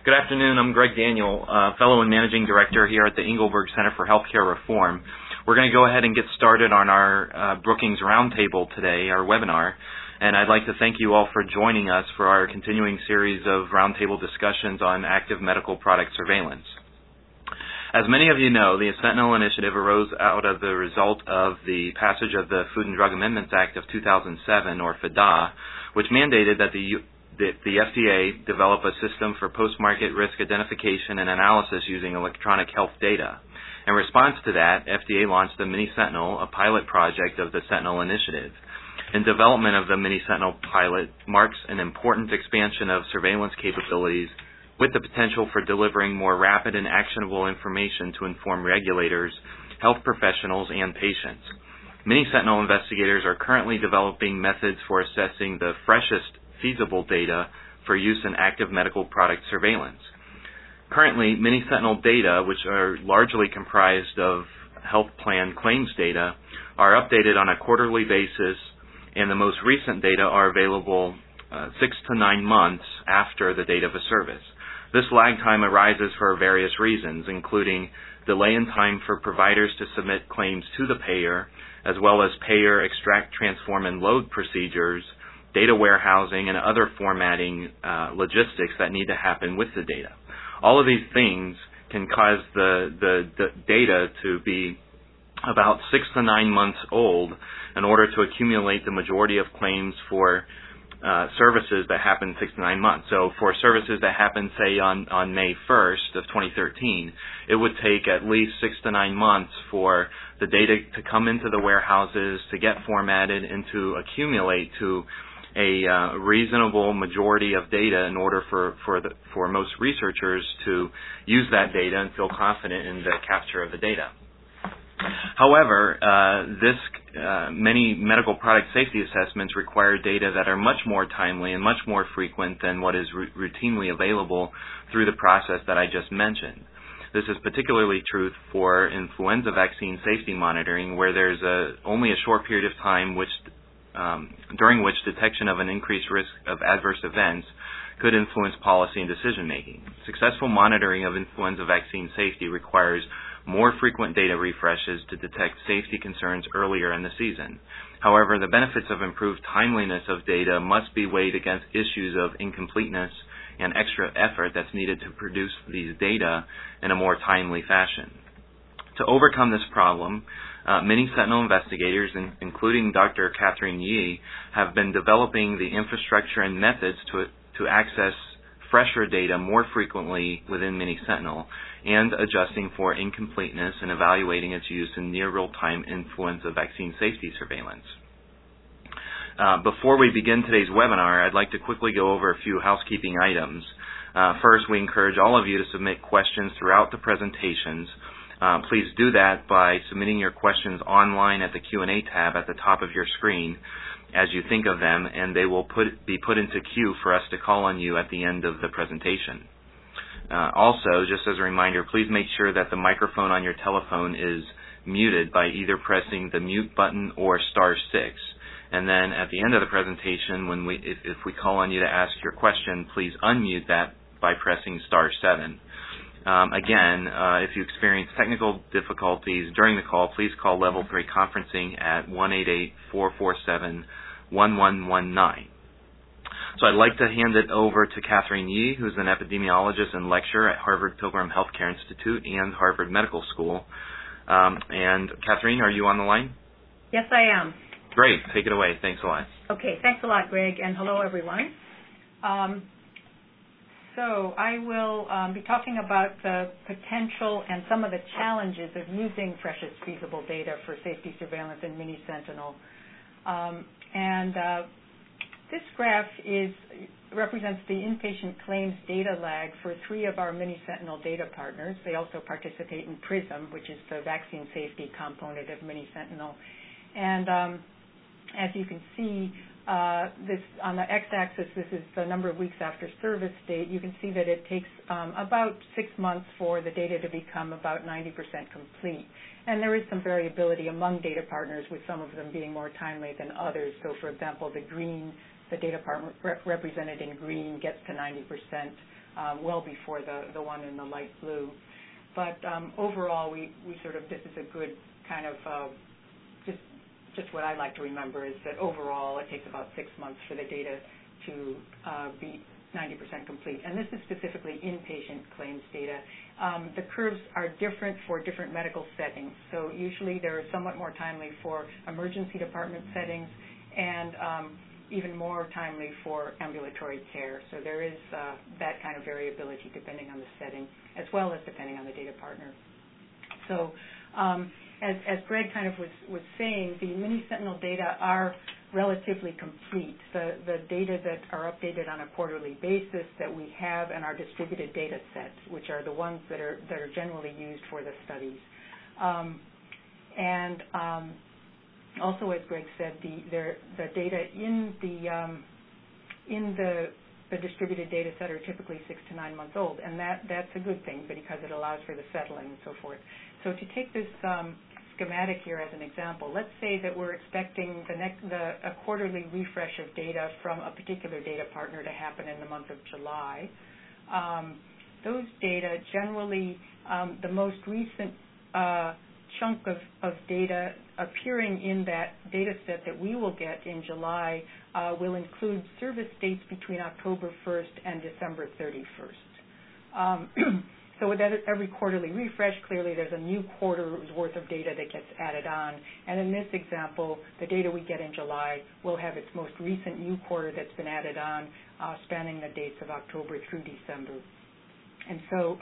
Good afternoon. I'm Greg Daniel, Fellow and Managing Director here at the Engelberg Center for Healthcare Reform. We're going to go ahead and get started on our Brookings Roundtable today, our webinar, and I'd like to thank you all for joining us for our continuing series of roundtable discussions on active medical product surveillance. As many of you know, the Sentinel Initiative arose out of the result of the passage of the Food and Drug Amendments Act of 2007, or FDAA, which mandated that the FDA develop a system for post-market risk identification and analysis using electronic health data. In response to that, FDA launched the Mini-Sentinel, a pilot project of the Sentinel Initiative. And development of the Mini-Sentinel pilot marks an important expansion of surveillance capabilities with the potential for delivering more rapid and actionable information to inform regulators, health professionals, and patients. Mini-Sentinel investigators are currently developing methods for assessing the freshest feasible data for use in active medical product surveillance. Currently, Mini-Sentinel data, which are largely comprised of health plan claims data, are updated on a quarterly basis, and the most recent data are available 6 to 9 months after the date of a service. This lag time arises for various reasons, including delay in time for providers to submit claims to the payer, as well as payer extract, transform, and load procedures, data warehousing, and other formatting logistics that need to happen with the data. All of these things can cause the data to be about 6 to 9 months old in order to accumulate the majority of claims for services that happen 6 to 9 months. So for services that happen, say, on May 1st of 2013, it would take at least 6 to 9 months for the data to come into the warehouses, to get formatted, and to accumulate to a reasonable majority of data in order for most researchers to use that data and feel confident in the capture of the data. However, many medical product safety assessments require data that are much more timely and much more frequent than what is routinely available through the process that I just mentioned. This is particularly true for influenza vaccine safety monitoring, where there's only a short period of time during which detection of an increased risk of adverse events could influence policy and decision-making. Successful monitoring of influenza vaccine safety requires more frequent data refreshes to detect safety concerns earlier in the season. However, the benefits of improved timeliness of data must be weighed against issues of incompleteness and extra effort that's needed to produce these data in a more timely fashion. To overcome this problem, Mini-Sentinel investigators, including Dr. Catherine Yee, have been developing the infrastructure and methods to access fresher data more frequently within Mini-Sentinel and adjusting for incompleteness and evaluating its use in near real-time influenza vaccine safety surveillance. Before we begin today's webinar, I'd like to quickly go over a few housekeeping items. First, we encourage all of you to submit questions throughout the presentations. Please do that by submitting your questions online at the Q&A tab at the top of your screen as you think of them, and they will be put into queue for us to call on you at the end of the presentation. Also, just as a reminder, please make sure that the microphone on your telephone is muted by either pressing the mute button or *6. And then at the end of the presentation, if we call on you to ask your question, please unmute that by pressing *7. Again, if you experience technical difficulties during the call, please call Level 3 Conferencing at 1-888-447-1119. So I'd like to hand it over to Catherine Yee, who's an epidemiologist and lecturer at Harvard Pilgrim Healthcare Institute and Harvard Medical School. And Catherine, are you on the line? Yes, I am. Great. Take it away. Thanks a lot. Okay. Thanks a lot, Greg, and hello, everyone. So I will be talking about the potential and some of the challenges of using freshest feasible data for safety surveillance in Mini-Sentinel. This graph represents the inpatient claims data lag for 3 of our Mini-Sentinel data partners. They also participate in PRISM, which is the vaccine safety component of Mini-Sentinel. And as you can see, this on the x-axis, this is the number of weeks after service date. You can see that it takes about 6 months for the data to become about 90% complete. And there is some variability among data partners, with some of them being more timely than others. So, for example, the green the data partner represented in green gets to 90% well before the one in the light blue. But overall, we sort of, this is a good kind of, just what I like to remember is that overall it takes about 6 months for the data to be 90% complete. And this is specifically inpatient claims data. The curves are different for different medical settings. So usually they're somewhat more timely for emergency department settings and even more timely for ambulatory care. So there is that kind of variability depending on the setting, as well as depending on the data partner. So as Greg kind of was saying, the Mini-Sentinel data are relatively complete. The data that are updated on a quarterly basis that we have in our distributed data sets, which are the ones that are generally used for the studies. Also, as Greg said, the data in the distributed data set are typically 6 to 9 months old, and that's a good thing because it allows for the settling and so forth. So to take this schematic here as an example, let's say that we're expecting a quarterly refresh of data from a particular data partner to happen in the month of July. Those data generally, the most recent chunk of data appearing in that data set that we will get in July will include service dates between October 1st and December 31st. So with every quarterly refresh, clearly there's a new quarter's worth of data that gets added on. And in this example, the data we get in July will have its most recent new quarter that's been added on, spanning the dates of October through December. And so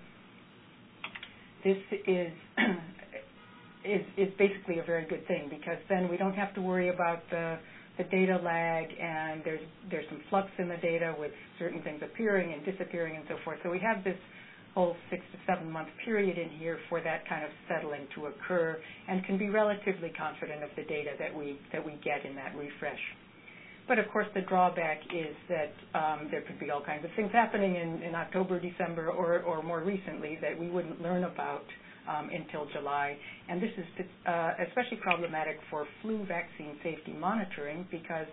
this is basically a very good thing because then we don't have to worry about the data lag, and there's some flux in the data with certain things appearing and disappearing and so forth. So we have this whole 6 to 7 month period in here for that kind of settling to occur, and can be relatively confident of the data that we get in that refresh. But of course, the drawback is that there could be all kinds of things happening in October, December, or more recently that we wouldn't learn about until July. And this is especially problematic for flu vaccine safety monitoring because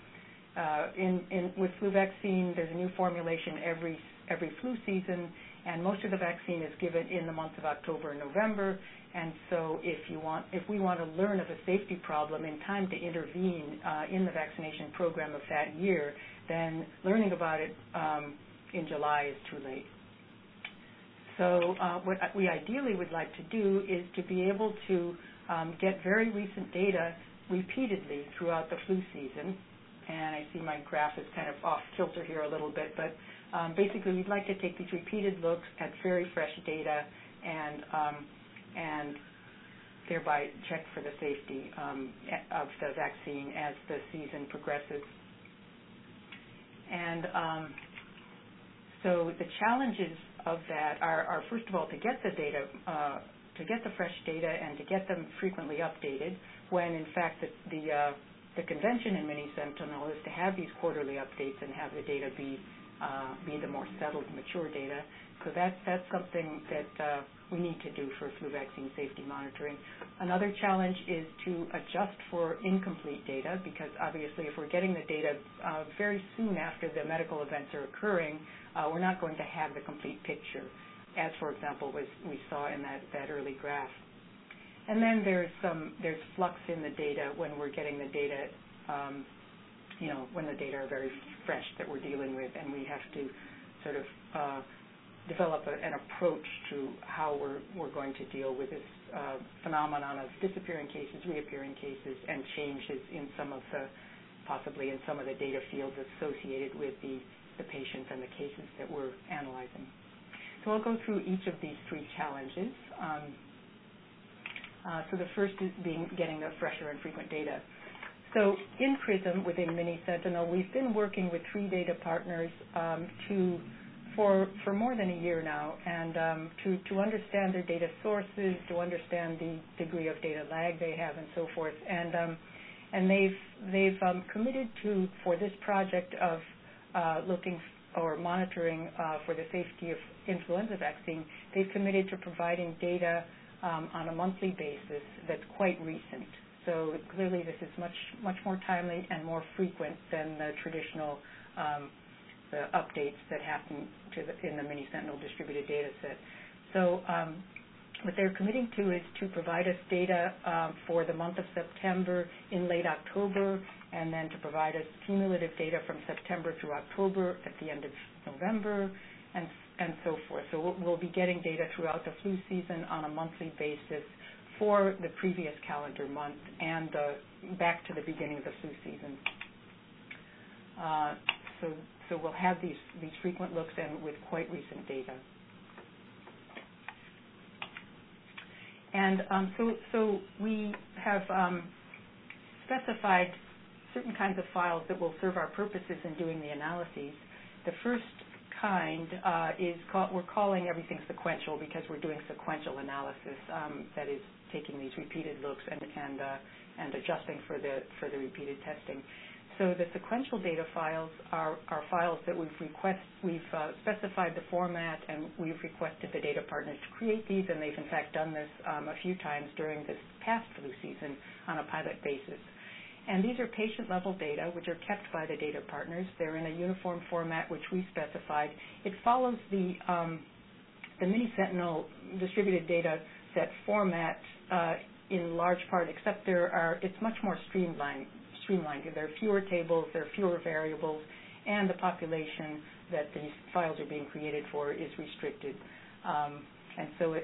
with flu vaccine, there's a new formulation every flu season, and most of the vaccine is given in the months of October and November. And so if we want to learn of a safety problem in time to intervene in the vaccination program of that year, then learning about it in July is too late. So what we ideally would like to do is to be able to get very recent data repeatedly throughout the flu season. And I see my graph is kind of off kilter here a little bit, but basically we'd like to take these repeated looks at very fresh data and thereby check for the safety of the vaccine as the season progresses. And so the challenges of that are first of all to get the data, to get the fresh data and to get them frequently updated when in fact the convention in Mini-Sentinel is to have these quarterly updates and have the data be the more settled, mature data. So that's something that we need to do for flu vaccine safety monitoring. Another challenge is to adjust for incomplete data because obviously if we're getting the data very soon after the medical events are occurring, we're not going to have the complete picture, as for example we saw in that early graph. And then there's flux in the data when we're getting the data, when the data are very fresh that we're dealing with, and we have to sort of develop an approach to how we're going to deal with this phenomenon of disappearing cases, reappearing cases, and changes in possibly in some of the data fields associated with the patients and the cases that we're analyzing. So I'll go through each of these three challenges. So the first is getting the fresher and frequent data. So in PRISM within Mini-Sentinel, we've been working with 3 data partners for more than a year now, and to understand their data sources, to understand the degree of data lag they have, and so forth. And they've committed to, for this project of looking or monitoring for the safety of influenza vaccine, they've committed to providing data on a monthly basis that's quite recent. So clearly this is much more timely and more frequent than the traditional the updates that happen in the Mini-Sentinel distributed data set. So what they're committing to is to provide us data for the month of September in late October, and then to provide us cumulative data from September through October at the end of November, and so forth. So we'll be getting data throughout the flu season on a monthly basis for the previous calendar month and back to the beginning of the flu season. So we'll have these frequent looks and with quite recent data. And so we have specified certain kinds of files that will serve our purposes in doing the analyses. The first kind is we're calling everything sequential because we're doing sequential analysis. That is taking these repeated looks and adjusting for the repeated testing. So the sequential data files are files that we've specified the format, and we've requested the data partners to create these, and they've in fact done this a few times during this past flu season on a pilot basis. And these are patient-level data, which are kept by the data partners. They're in a uniform format, which we specified. It follows the Mini-Sentinel distributed data set format in large part, except it's much more streamlined. There are fewer tables, there are fewer variables, and the population that these files are being created for is restricted. And so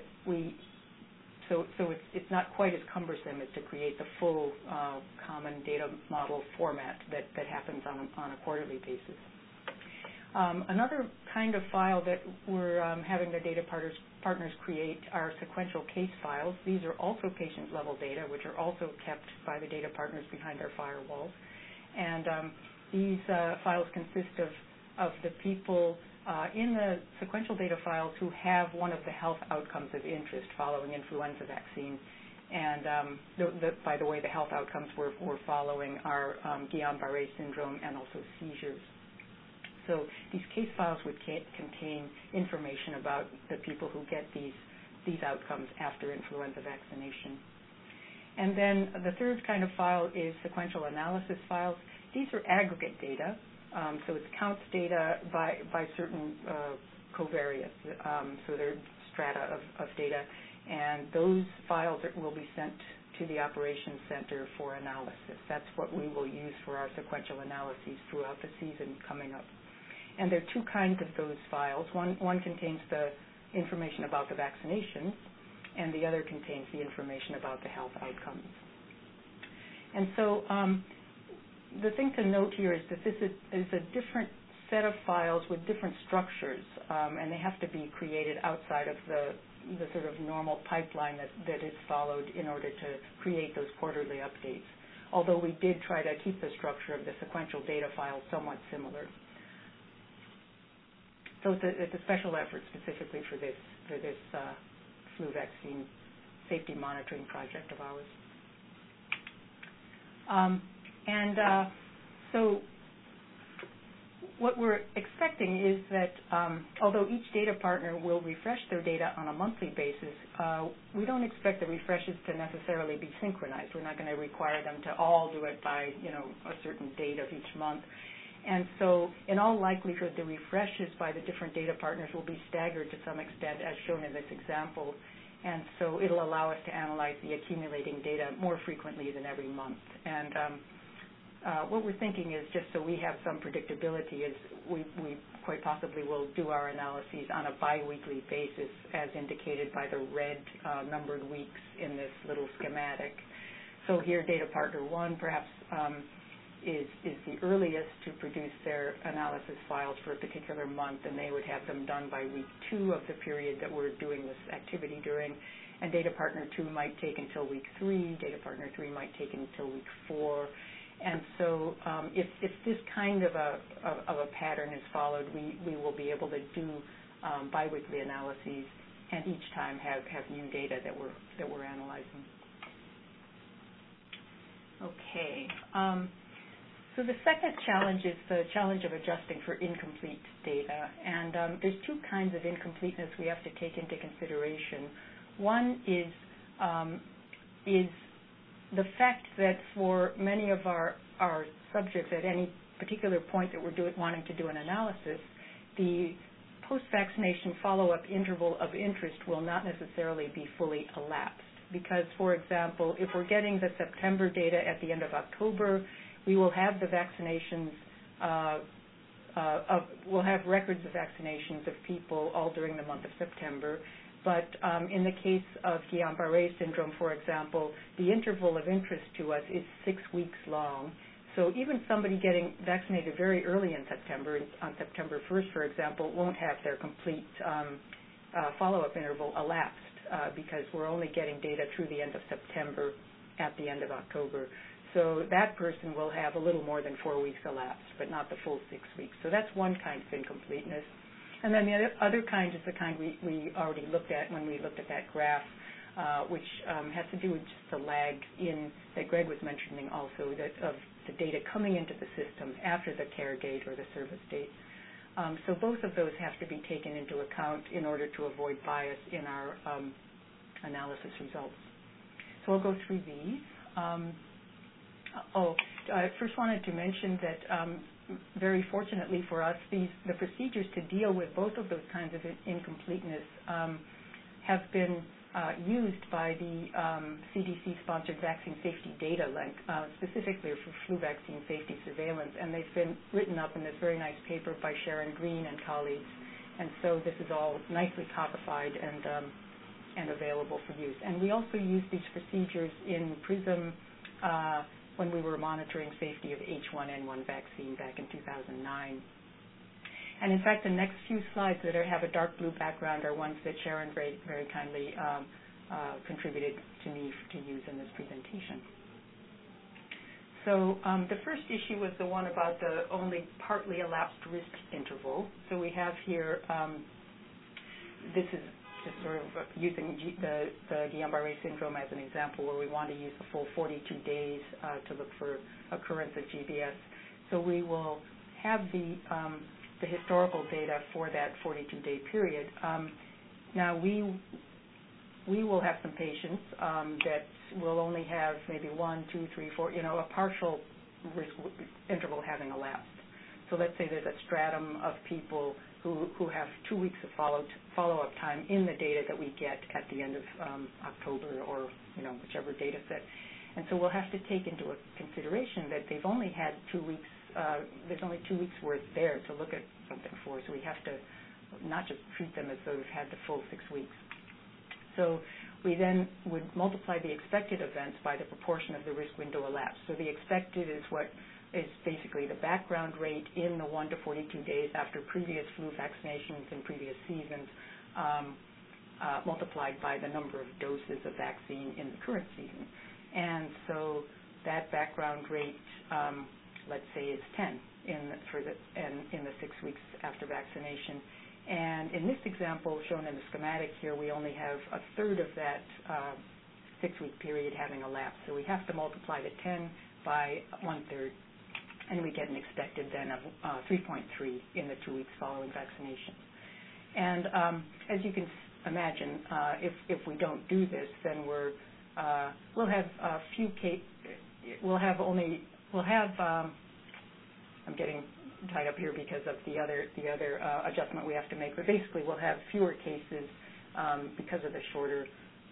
it's not quite as cumbersome as to create the full common data model format that happens on a quarterly basis. Another kind of file that we're having the data partners create are sequential case files. These are also patient-level data, which are also kept by the data partners behind our firewalls. And these files consist of the people in the sequential data files who have one of the health outcomes of interest following influenza vaccine. And by the way, the health outcomes we're following are Guillain-Barré syndrome and also seizures. So these case files would contain information about the people who get these outcomes after influenza vaccination. And then the third kind of file is sequential analysis files. These are aggregate data, so it counts data by certain covariates, so they're strata of data, and those files will be sent to the operations center for analysis. That's what we will use for our sequential analyses throughout the season coming up. And there are two kinds of those files. One contains the information about the vaccinations, and the other contains the information about the health outcomes. And so the thing to note here is that this is a different set of files with different structures, and they have to be created outside of the sort of normal pipeline that is followed in order to create those quarterly updates, although we did try to keep the structure of the sequential data file somewhat similar. So it's a special effort specifically for this flu vaccine safety monitoring project of ours. So what we're expecting is that although each data partner will refresh their data on a monthly basis, we don't expect the refreshes to necessarily be synchronized. We're not going to require them to all do it by a certain date of each month. And so in all likelihood, the refreshes by the different data partners will be staggered to some extent, as shown in this example. And so it'll allow us to analyze the accumulating data more frequently than every month. And what we're thinking is, just so we have some predictability, is we quite possibly will do our analyses on a biweekly basis, as indicated by the red numbered weeks in this little schematic. So here, data partner 1 perhaps is the earliest to produce their analysis files for a particular month, and they would have them done by week 2 of the period that we're doing this activity during. And data partner 2 might take until week 3. Data partner 3 might take until week 4. And so if this kind of a pattern is followed, we will be able to do biweekly analyses, and each time have new data that we're analyzing. Okay. So the second challenge is the challenge of adjusting for incomplete data. And there's two kinds of incompleteness we have to take into consideration. One is the fact that for many of our subjects at any particular point that we're wanting to do an analysis, the post-vaccination follow-up interval of interest will not necessarily be fully elapsed. Because, for example, if we're getting the September data at the end of October, we will have the vaccinations, we'll have records of vaccinations of people all during the month of September. But in the case of Guillain-Barré syndrome, for example, the interval of interest to us is 6 weeks long. So even somebody getting vaccinated very early in September, on September 1st, for example, won't have their complete follow-up interval elapsed because we're only getting data through the end of September at the end of October. So that person will have a little more than 4 weeks elapsed, but not the full 6 weeks. So that's one kind of incompleteness. And then the other kind is the kind we already looked at when we looked at that graph, which has to do with just the lag that Greg was mentioning also, of the data coming into the system after the care date or the service date. So both of those have to be taken into account in order to avoid bias in our analysis results. So I'll go through these. I first wanted to mention that very fortunately for us, the procedures to deal with both of those kinds of incompleteness have been used by the CDC-sponsored Vaccine Safety Data Link, specifically for flu vaccine safety surveillance, and they've been written up in this very nice paper by Sharon Green and colleagues, and so this is all nicely codified and available for use. And we also use these procedures in PRISM when we were monitoring safety of H1N1 vaccine back in 2009. And in fact, the next few slides that have a dark blue background are ones that Sharon very, very kindly contributed to me to use in this presentation. So the first issue was the one about the only partly elapsed risk interval. So we have here, this is just sort of using the Guillain-Barré syndrome as an example, where we want to use the full 42 days to look for occurrence of GBS. So we will have the historical data for that 42-day period. Now we will have some patients that will only have maybe 1, 2, 3, 4, a partial risk interval having elapsed. So let's say there's a stratum of people who have 2 weeks of follow-up time in the data that we get at the end of October or whichever data set. And so we'll have to take into consideration that they've only had 2 weeks. There's only 2 weeks worth there to look at something for. So we have to not just treat them as though they've had the full 6 weeks. So we then would multiply the expected events by the proportion of the risk window elapsed. So the expected is what is basically the background rate in the 1 to 42 days after previous flu vaccinations in previous seasons, multiplied by the number of doses of vaccine in the current season. And so that background rate, let's say, is 10 in the 6 weeks after vaccination. And in this example, shown in the schematic here, we only have a third of that 6-week period having elapsed. So we have to multiply the 10 by 1/3, and we get an expected then of 3.3 in the 2 weeks following vaccination. And as you can imagine, if we don't do this, then we'll have a few cases. I'm getting tied up here because of the other adjustment we have to make. But basically, we'll have fewer cases because of the shorter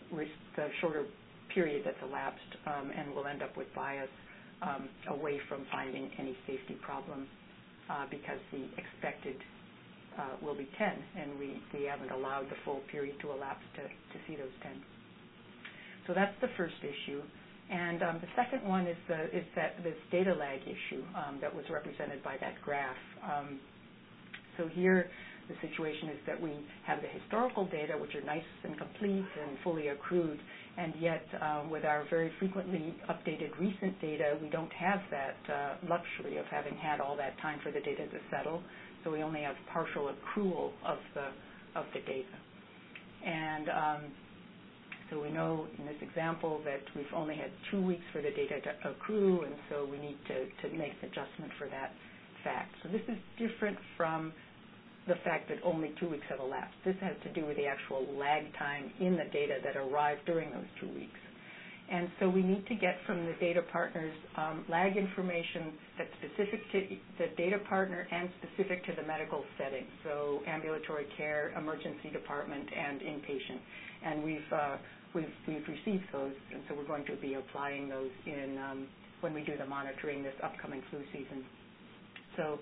period that's elapsed, and we'll end up with bias away from finding any safety problem because the expected will be 10, and we haven't allowed the full period to elapse to see those 10. So that's the first issue. And the second one is this data lag issue that was represented by that graph. So here the situation is that we have the historical data, which are nice and complete and fully accrued, and yet with our very frequently updated recent data, we don't have that luxury of having had all that time for the data to settle. So we only have partial accrual of the data. And so we know in this example that we've only had 2 weeks for the data to accrue, and so we need to make an adjustment for that fact. So this is different from the fact that only 2 weeks have elapsed. This has to do with the actual lag time in the data that arrived during those 2 weeks. And so we need to get from the data partners lag information that's specific to the data partner and specific to the medical setting, so ambulatory care, emergency department, and inpatient. And we've received those, and so we're going to be applying those in when we do the monitoring this upcoming flu season. So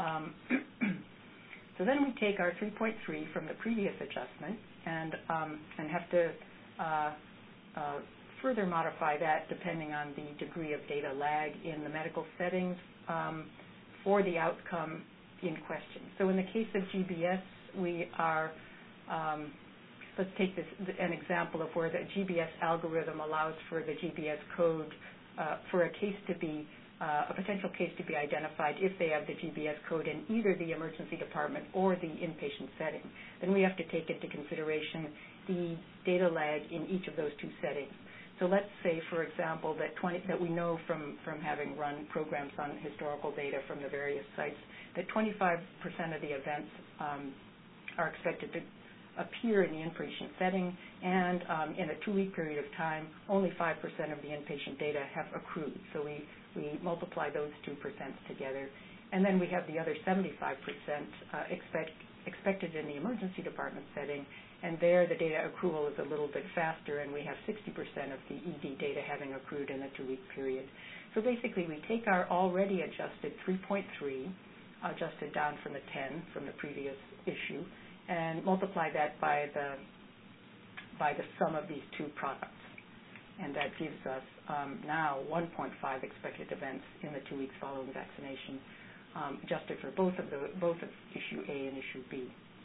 so then we take our 3.3 from the previous adjustment and have to further modify that depending on the degree of data lag in the medical settings for the outcome in question. So in the case of GBS, we are, let's take an example of where the GBS algorithm allows for the GBS code for a case to be, a potential case to be identified if they have the GBS code in either the emergency department or the inpatient setting. Then we have to take into consideration the data lag in each of those two settings. So let's say, for example, that we know from having run programs on historical data from the various sites that 25% of the events are expected to appear in the inpatient setting, and in a 2-week period of time, only 5% of the inpatient data have accrued. So we multiply those 2% together, and then we have the other 75% expected in the emergency department setting, and there the data accrual is a little bit faster, and we have 60% of the ED data having accrued in a 2-week period. So basically we take our already adjusted 3.3, adjusted down from the 10 from the previous issue, and multiply that by the sum of these two products. And that gives us now 1.5 expected events in the 2 weeks following vaccination, adjusted for both of issue A and issue B.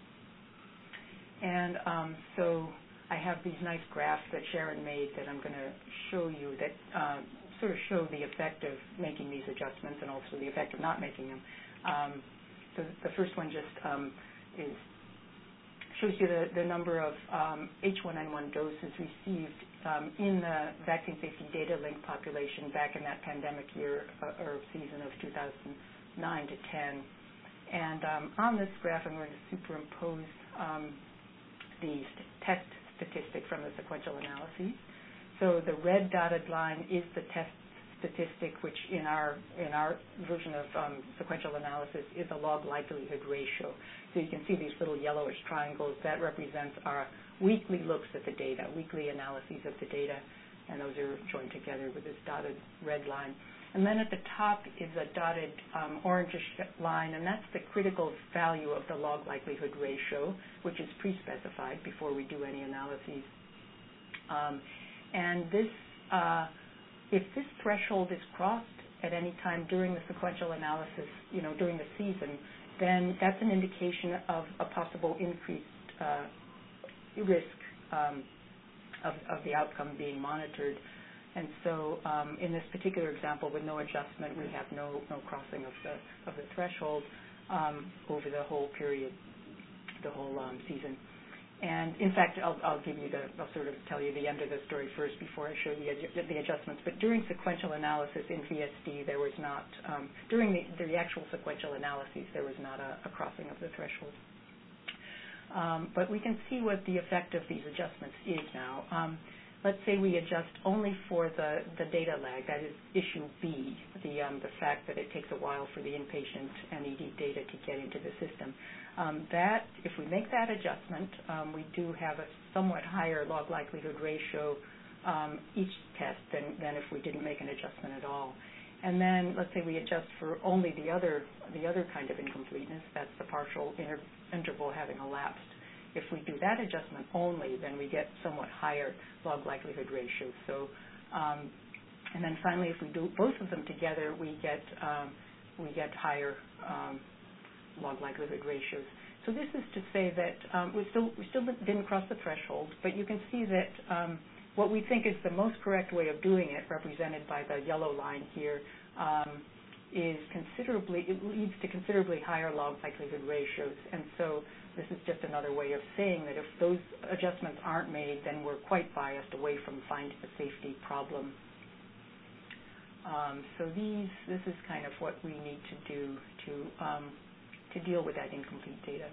And so I have these nice graphs that Sharon made that I'm going to show you that sort of show the effect of making these adjustments and also the effect of not making them. So the first one just shows you the number of H1N1 doses received in the vaccine safety data link population back in that pandemic year or season of 2009 to 10. And on this graph, I'm going to superimpose the test statistic from the sequential analyses. So the red dotted line is the test statistic, which in our version of sequential analysis is a log likelihood ratio. So you can see these little yellowish triangles. That represents our weekly looks at the data, weekly analyses of the data, and those are joined together with this dotted red line. And then at the top is a dotted orangish line, and that's the critical value of the log likelihood ratio, which is pre-specified before we do any analyses. And this, if this threshold is crossed at any time during the sequential analysis, during the season, then that's an indication of a possible increased risk of the outcome being monitored. And so in this particular example, with no adjustment, we have no crossing of the threshold over the whole period, the whole season. And in fact, I'll sort of tell you the end of the story first before I show the adjustments. But during sequential analysis in VSD, there was not, during the actual sequential analyses, there was not a crossing of the threshold. But we can see what the effect of these adjustments is now. Let's say we adjust only for the data lag, that is issue B, the fact that it takes a while for the inpatient and ED data to get into the system. That, if we make that adjustment, we do have a somewhat higher log likelihood ratio each test than if we didn't make an adjustment at all. And then let's say we adjust for only the other kind of incompleteness, that's the partial interval having elapsed. If we do that adjustment only, then we get somewhat higher log likelihood ratios. So, and then finally, if we do both of them together, we get higher log likelihood ratios. So this is to say that we still didn't cross the threshold, but you can see that what we think is the most correct way of doing it, represented by the yellow line here, it leads to considerably higher log likelihood ratios. And so this is just another way of saying that if those adjustments aren't made, then we're quite biased away from finding a safety problem. So this is kind of what we need to do to deal with that incomplete data.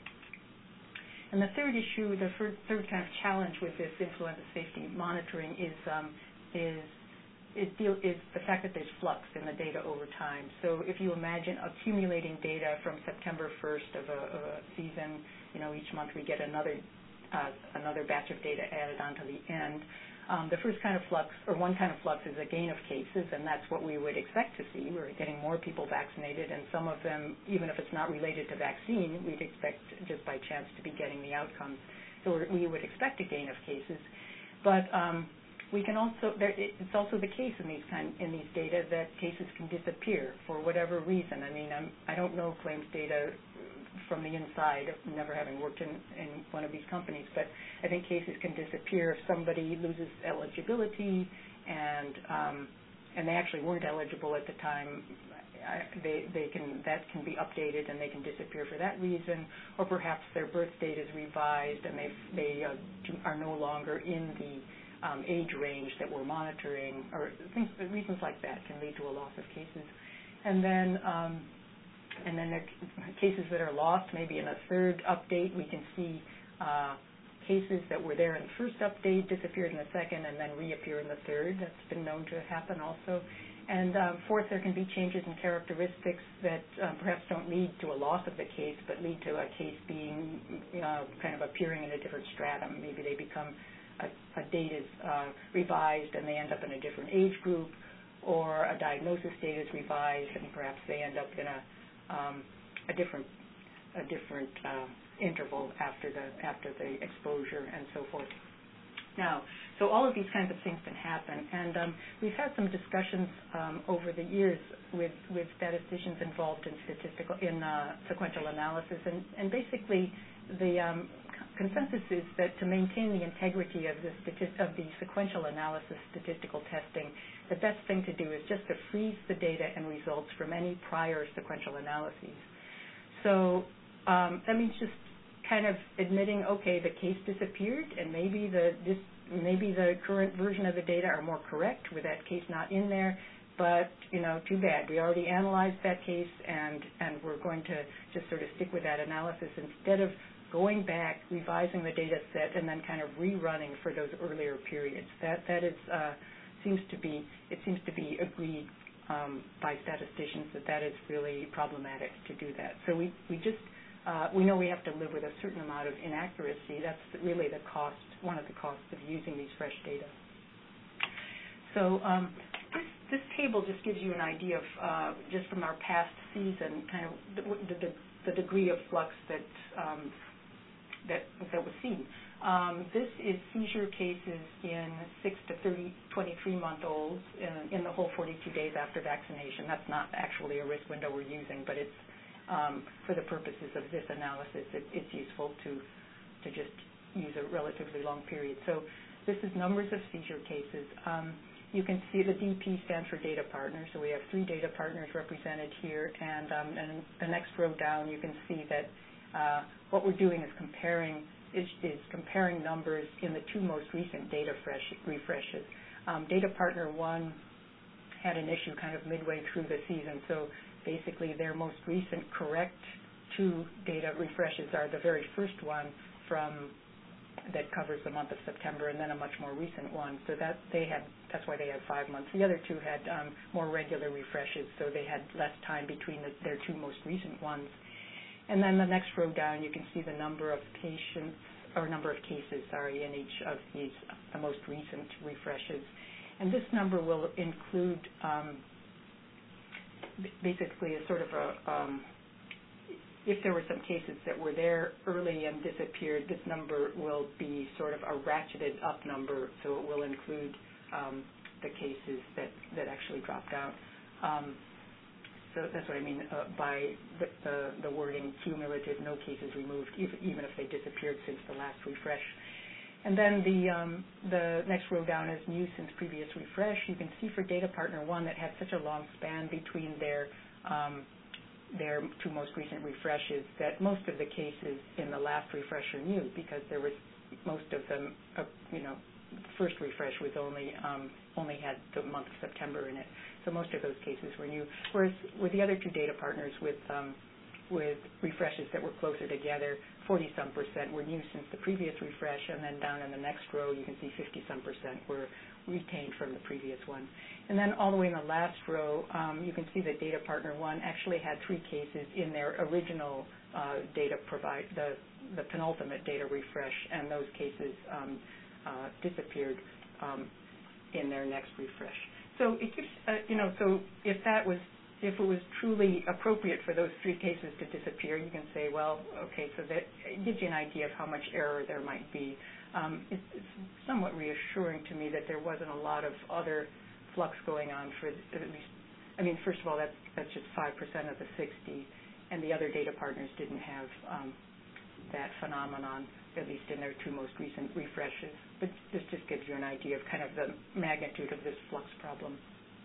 And the third issue, the third kind of challenge with this influenza safety monitoring is is the fact that there's flux in the data over time. So if you imagine accumulating data from September 1st of a season, each month we get another batch of data added onto the end. The first kind of flux, or one kind of flux, is a gain of cases, and that's what we would expect to see. We're getting more people vaccinated, and some of them, even if it's not related to vaccine, we'd expect just by chance to be getting the outcomes. So we would expect a gain of cases. But we can also, it's also the case in these data that cases can disappear for whatever reason. I mean, I don't know claims data from the inside, never having worked in one of these companies, but I think cases can disappear if somebody loses eligibility and they actually weren't eligible at the time. That can be updated and they can disappear for that reason, or perhaps their birth date is revised and they are no longer in the age range that we're monitoring, or reasons like that can lead to a loss of cases. And then there are cases that are lost. Maybe in a third update, we can see cases that were there in the first update, disappeared in the second, and then reappear in the third. That's been known to happen also. And fourth, there can be changes in characteristics that perhaps don't lead to a loss of the case, but lead to a case being kind of appearing in a different stratum. Maybe they become a date is revised and they end up in a different age group, or a diagnosis date is revised and perhaps they end up in a different interval after the exposure and so forth. Now, so all of these kinds of things can happen, and we've had some discussions over the years with statisticians involved in sequential analysis, and basically the consensus is that to maintain the integrity of the sequential analysis statistical testing, the best thing to do is just to freeze the data and results from any prior sequential analyses. So that means just kind of admitting, okay, the case disappeared, and maybe the current version of the data are more correct with that case not in there, but too bad. We already analyzed that case, and we're going to just sort of stick with that analysis instead of going back, revising the data set, and then kind of rerunning for those earlier periods. That is seems to be agreed by statisticians that is really problematic to do that. So we know we have to live with a certain amount of inaccuracy. That's really the cost, one of the costs of using these fresh data. So this table just gives you an idea of just from our past season, kind of the degree of flux that was seen. This is seizure cases in 6 to 23-month-olds in the whole 42 days after vaccination. That's not actually a risk window we're using, but it's for the purposes of this analysis, it's useful to just use a relatively long period. So this is numbers of seizure cases. You can see the DP stands for data partners, so we have 3 data partners represented here, and the next row down you can see that what we're doing is comparing numbers in the 2 most recent data refreshes. Data partner 1 had an issue kind of midway through the season, so basically their most recent correct 2 data refreshes are the very first one that covers the month of September, and then a much more recent one. So that's why they had 5 months. The other 2 had more regular refreshes, so they had less time between their 2 most recent ones. And then the next row down, you can see the number of patients, or number of cases, in each of these the most recent refreshes. And this number will include basically a sort of if there were some cases that were there early and disappeared, this number will be sort of a ratcheted up number, so it will include the cases that actually dropped out. So that's what I mean by the wording cumulative, no cases removed, even if they disappeared since the last refresh. And then the next row down is new since previous refresh. You can see for data partner 1 that had such a long span between their 2 most recent refreshes that most of the cases in the last refresh are new, because there was most of them, first refresh was only had the month of September in it, so most of those cases were new. Whereas with the other 2 data partners, with with refreshes that were closer together. 40-some% were new since the previous refresh, and then down in the next row you can see 50-some% were retained from the previous one. And then all the way in the last row, you can see that data partner 1 actually had 3 cases in their original the penultimate data refresh, and those cases disappeared in their next refresh. So it gives, so if it was truly appropriate for those 3 cases to disappear, you can say, well, okay, so that it gives you an idea of how much error there might be. It's somewhat reassuring to me that there wasn't a lot of other flux going on for at least, first of all, that's just 5% of the 60, and the other data partners didn't have that phenomenon, at least in their 2 most recent refreshes. But this just gives you an idea of kind of the magnitude of this flux problem.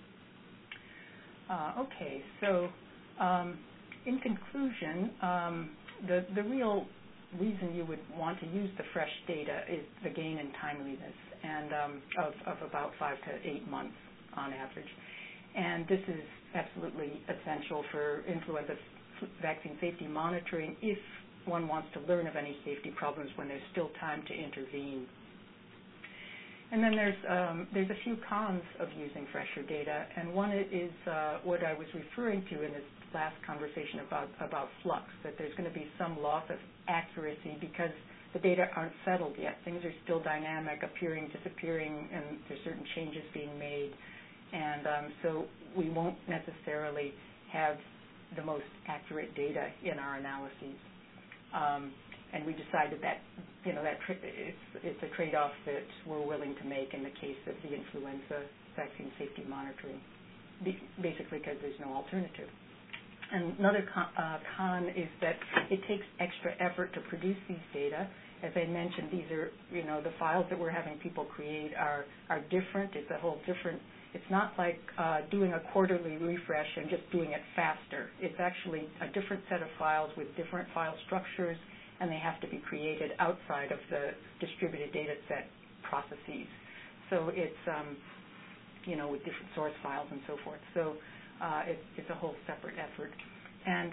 Okay, so in conclusion, the real reason you would want to use the fresh data is the gain in timeliness, and of about 5 to 8 months on average. And this is absolutely essential for influenza vaccine safety monitoring if one wants to learn of any safety problems when there's still time to intervene. And then there's a few cons of using fresher data, and one is what I was referring to in this last conversation about flux, that there's going to be some loss of accuracy because the data aren't settled yet. Things are still dynamic, appearing, disappearing, and there's certain changes being made. And so we won't necessarily have the most accurate data in our analyses. And we decided that it's a trade-off that we're willing to make in the case of the influenza vaccine safety monitoring, basically because there's no alternative. And another con is that it takes extra effort to produce these data. As I mentioned, these are, the files that we're having people create are different. It's a whole different. It's not like doing a quarterly refresh and just doing it faster. It's actually a different set of files with different file structures, and they have to be created outside of the distributed data set processes. So it's, with different source files and so forth. So it's a whole separate effort. And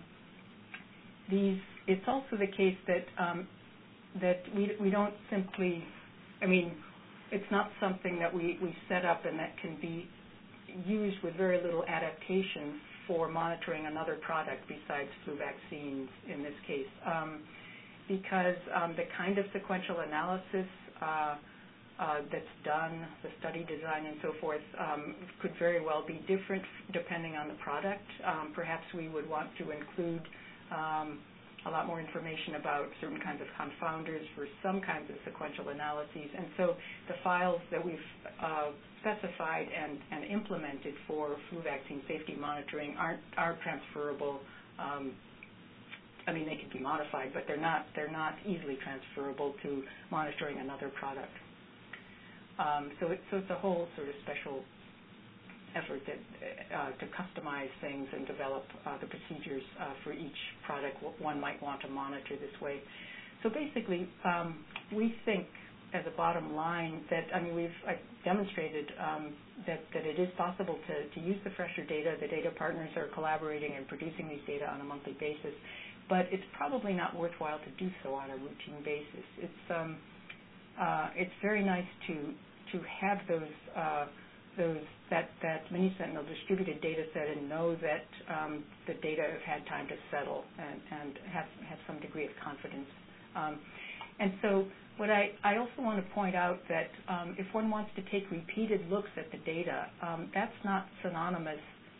it's also the case that we don't simply, it's not something that we set up and that can be used with very little adaptation for monitoring another product besides flu vaccines in this case, because the kind of sequential analysis that's done, the study design and so forth, could very well be different depending on the product. Perhaps we would want to include a lot more information about certain kinds of confounders for some kinds of sequential analyses. And so the files that we've specified and implemented for flu vaccine safety monitoring are transferable. They can be modified, but they're not easily transferable to monitoring another product. So it's a whole sort of special effort to customize things and develop the procedures for each product one might want to monitor this way. So basically, we think as a bottom line that, we've demonstrated that it is possible to use the fresher data. The data partners are collaborating and producing these data on a monthly basis, but it's probably not worthwhile to do so on a routine basis. It's very nice to have that Mini-Sentinel distributed data set and know that the data have had time to settle and have some degree of confidence. And so what I also want to point out that if one wants to take repeated looks at the data, that's not synonymous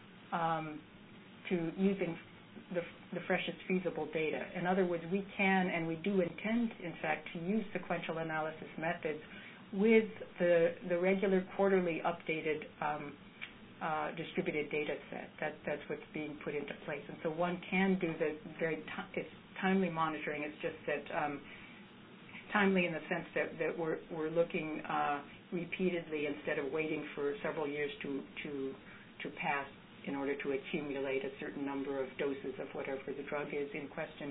to using the freshest feasible data. In other words, we can and we do intend, in fact, to use sequential analysis methods with the regular quarterly updated distributed data set. That's what's being put into place. And so one can do the it's timely monitoring. It's just that timely in the sense that we're looking repeatedly instead of waiting for several years to pass in order to accumulate a certain number of doses of whatever the drug is in question.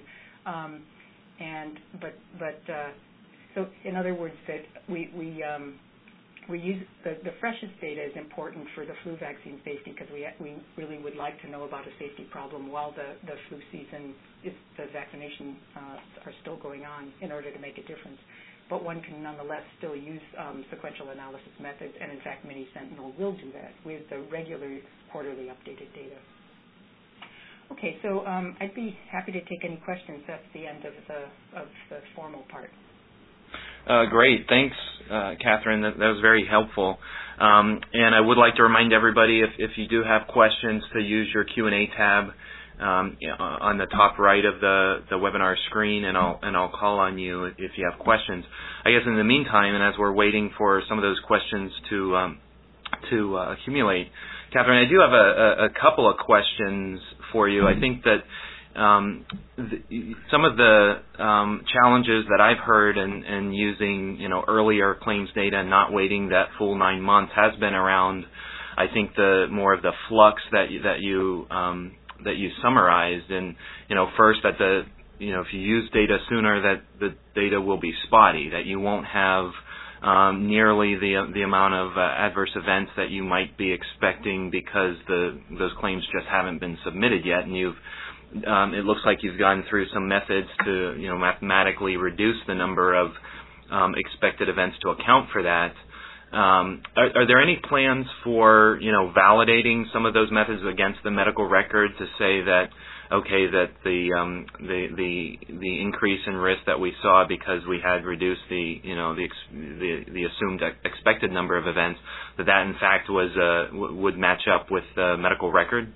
So in other words, that we we use the freshest data is important for the flu vaccine safety because we really would like to know about a safety problem while the flu season, if the vaccination are still going on, in order to make a difference. But one can nonetheless still use sequential analysis methods, and in fact, Mini-Sentinel will do that with the regular quarterly updated data. Okay, so I'd be happy to take any questions. That's the end of the formal part. Great. Thanks, Catherine. That was very helpful. And I would like to remind everybody, if you do have questions, to use your Q&A tab on the top right of the webinar screen, and I'll call on you if you have questions. I guess in the meantime, and as we're waiting for some of those questions to accumulate, Catherine, I do have a couple of questions for you. I think that some of the challenges that I've heard in using earlier claims data and not waiting that full 9 months has been around, I think, the more of the flux that you summarized. And first that if you use data sooner, that the data will be spotty, that you won't have nearly the amount of adverse events that you might be expecting because those claims just haven't been submitted yet, and it looks like you've gone through some methods to mathematically reduce the number of expected events to account for that. Are there any plans for validating some of those methods against the medical record to say that that the increase in risk that we saw because we had reduced the assumed expected number of events, that in fact would match up with the medical record?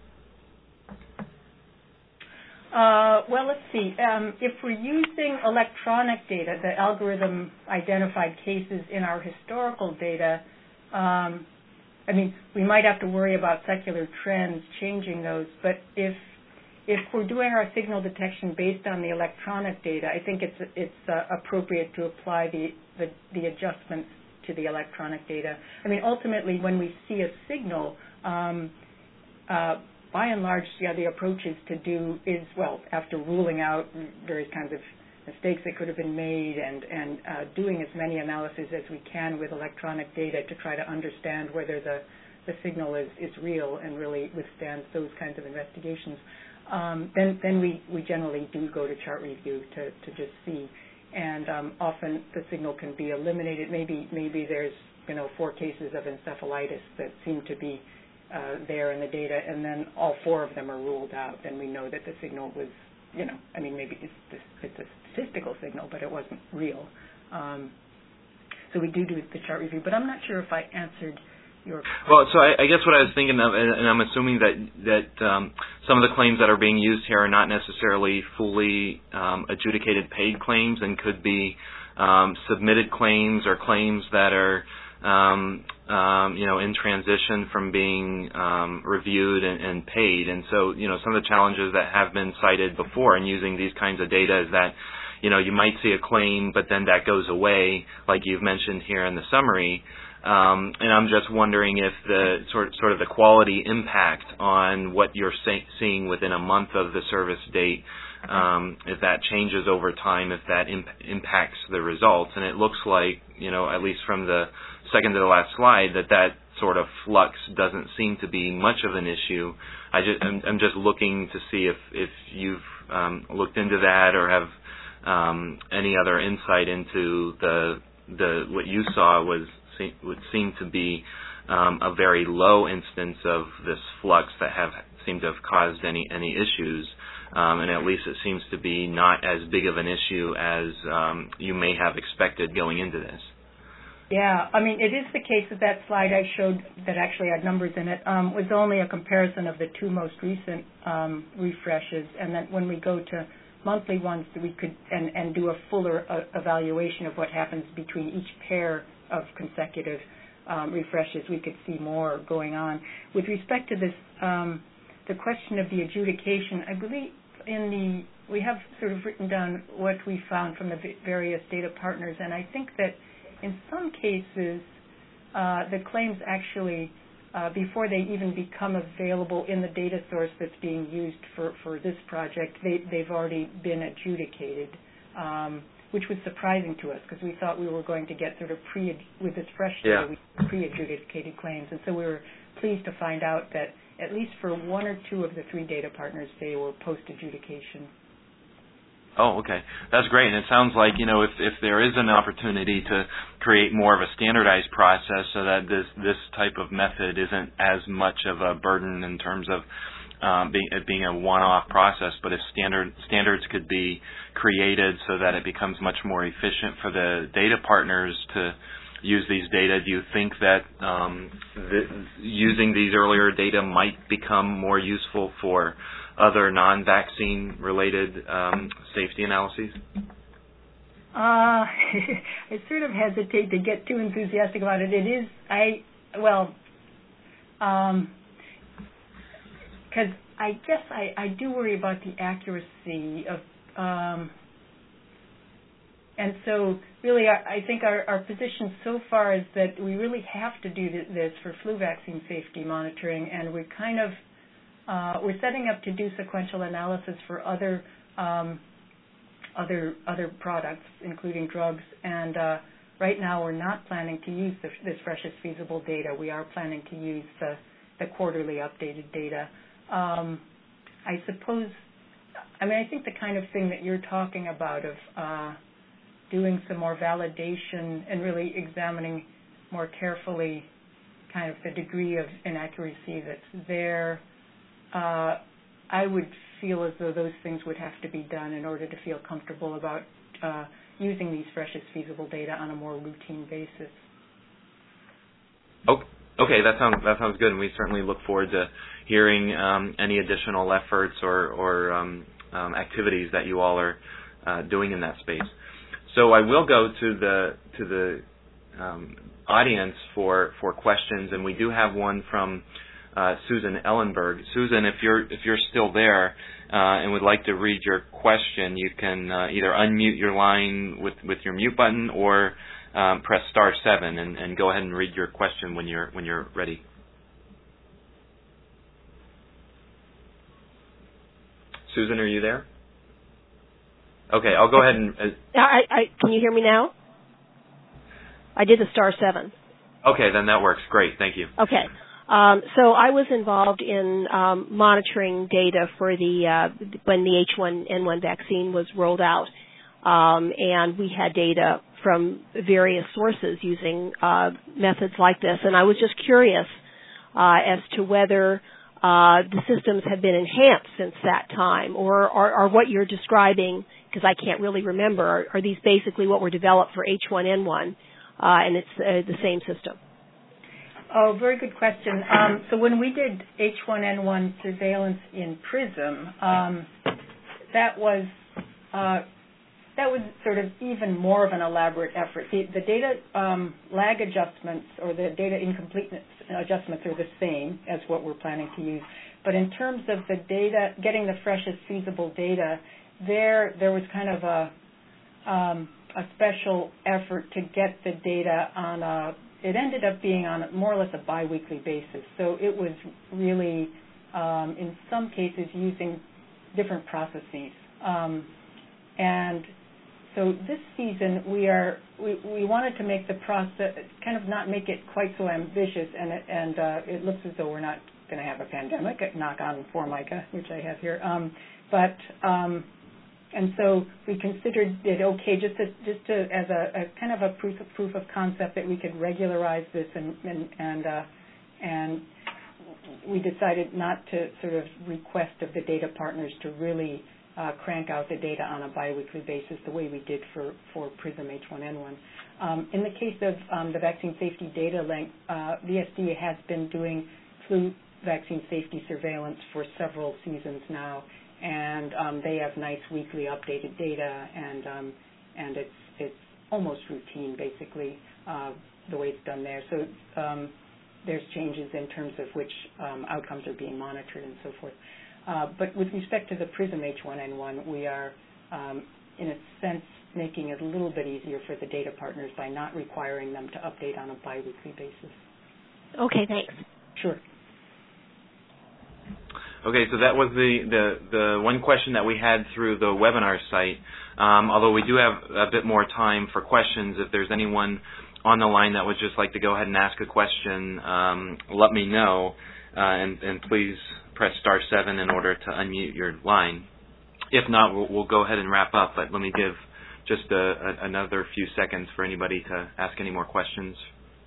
Well, let's see. If we're using electronic data, the algorithm identified cases in our historical data, we might have to worry about secular trends changing those. But if we're doing our signal detection based on the electronic data, I think it's appropriate to apply the adjustments to the electronic data. Ultimately, when we see a signal, by and large, the approach is after ruling out various kinds of mistakes that could have been made and doing as many analyses as we can with electronic data to try to understand whether the signal is real and really withstands those kinds of investigations. Then we generally do go to chart review to just see. And often the signal can be eliminated. Maybe there's 4 cases of encephalitis that seem to be there in the data, and then all 4 of them are ruled out. Then we know that the signal was, maybe it's a statistical signal, but it wasn't real. So we do the chart review, but I'm not sure if I answered your question. Well, so I guess what I was thinking of, and I'm assuming that some of the claims that are being used here are not necessarily fully adjudicated paid claims and could be submitted claims or claims that are in transition from being reviewed and paid. And so, some of the challenges that have been cited before in using these kinds of data is that, you might see a claim, but then that goes away, like you've mentioned here in the summary. And I'm just wondering if the sort of the quality impact on what you're seeing within a month of the service date, if that changes over time, if that impacts the results. And it looks like, at least from the second to the last slide, that sort of flux doesn't seem to be much of an issue. I'm just looking to see if you've looked into that or have any other insight into what you saw would seem to be a very low instance of this flux that seemed to have caused any issues. And at least it seems to be not as big of an issue as you may have expected going into this. Yeah, it is the case that slide I showed that actually had numbers in it was only a comparison of the 2 most recent refreshes, and then when we go to monthly ones, we could and do a fuller evaluation of what happens between each pair of consecutive refreshes, we could see more going on. With respect to this, the question of the adjudication, I believe we have sort of written down what we found from the various data partners, and I think that in some cases, the claims actually, before they even become available in the data source that's being used for this project, they've already been adjudicated, which was surprising to us because we thought we were going to get sort of with this fresh data, we pre-adjudicated claims. And so we were pleased to find out that at least for one or two of the three data partners, they were post-adjudication. Oh, okay. That's great. And it sounds like, if there is an opportunity to create more of a standardized process so that this type of method isn't as much of a burden in terms of being a one-off process, but if standards could be created so that it becomes much more efficient for the data partners to use these data, do you think that using these earlier data might become more useful for other non-vaccine related safety analyses? I sort of hesitate to get too enthusiastic about it. It is, because I guess I do worry about the accuracy of, and so really I think our position so far is that we really have to do this for flu vaccine safety monitoring, and we're kind of, we're setting up to do sequential analysis for other products, including drugs, and right now we're not planning to use this freshest feasible data. We are planning to use the quarterly updated data. I suppose, I think the kind of thing that you're talking about of doing some more validation and really examining more carefully kind of the degree of inaccuracy that's there, I would feel as though those things would have to be done in order to feel comfortable about using these freshest feasible data on a more routine basis. Okay, that sounds good, and we certainly look forward to hearing any additional efforts or activities that you all are doing in that space. So I will go to the audience for questions, and we do have one from Susan Ellenberg. Susan, if you're still there and would like to read your question, you can either unmute your line with your mute button or press *7 and go ahead and read your question when you're ready. Susan, are you there? Okay, I'll go ahead and... can you hear me now? I did the *7. Okay, then that works. Great, thank you. Okay. So I was involved in monitoring data for when the H1N1 vaccine was rolled out, and we had data from various sources using methods like this. And I was just curious as to whether the systems have been enhanced since that time, or are what you're describing, because I can't really remember, are these basically what were developed for H1N1, and it's the same system? Oh, very good question. So when we did H1N1 surveillance in PRISM, that was sort of even more of an elaborate effort. The data lag adjustments or the data incompleteness adjustments are the same as what we're planning to use. But in terms of the data, getting the freshest feasible data, there was kind of a special effort to get the data on it ended up being on more or less a biweekly basis. So it was really, in some cases, using different processes. And so this season we wanted to make the process kind of not make it quite so ambitious, and it looks as though we're not going to have a pandemic. Knock on Formica, which I have here. And so we considered it okay just to as a kind of a proof of concept that we could regularize this, and we decided not to sort of request of the data partners to really crank out the data on a biweekly basis the way we did for PRISM H1N1. In the case of the vaccine safety data link, VSD has been doing flu vaccine safety surveillance for several seasons now, and they have nice weekly updated data, and it's almost routine basically the way it's done there. So there's changes in terms of which outcomes are being monitored and so forth. But with respect to the PRISM H1N1, we are, in a sense, making it a little bit easier for the data partners by not requiring them to update on a biweekly basis. Okay, thanks. Sure. Okay, so that was the one question that we had through the webinar site. Although we do have a bit more time for questions, if there's anyone on the line that would just like to go ahead and ask a question, let me know, and please press *7 in order to unmute your line. If not, we'll go ahead and wrap up, but let me give just another few seconds for anybody to ask any more questions.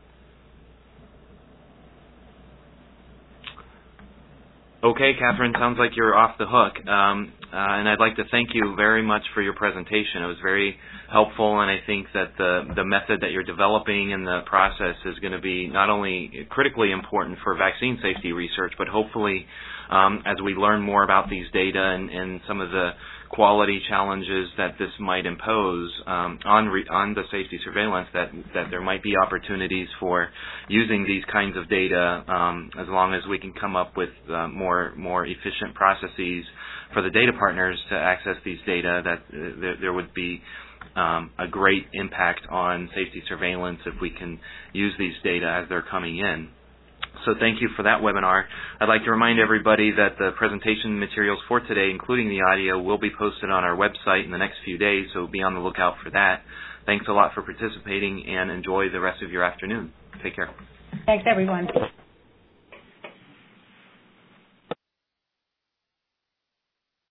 Okay, Catherine, sounds like you're off the hook, and I'd like to thank you very much for your presentation. It was very helpful, and I think that the method that you're developing and the process is going to be not only critically important for vaccine safety research, but hopefully as we learn more about these data and some of the quality challenges that this might impose on the safety surveillance, that there might be opportunities for using these kinds of data as long as we can come up with more efficient processes for the data partners to access these data, that there would be a great impact on safety surveillance if we can use these data as they're coming in. So thank you for that webinar. I'd like to remind everybody that the presentation materials for today, including the audio, will be posted on our website in the next few days, so be on the lookout for that. Thanks a lot for participating, and enjoy the rest of your afternoon. Take care. Thanks, everyone.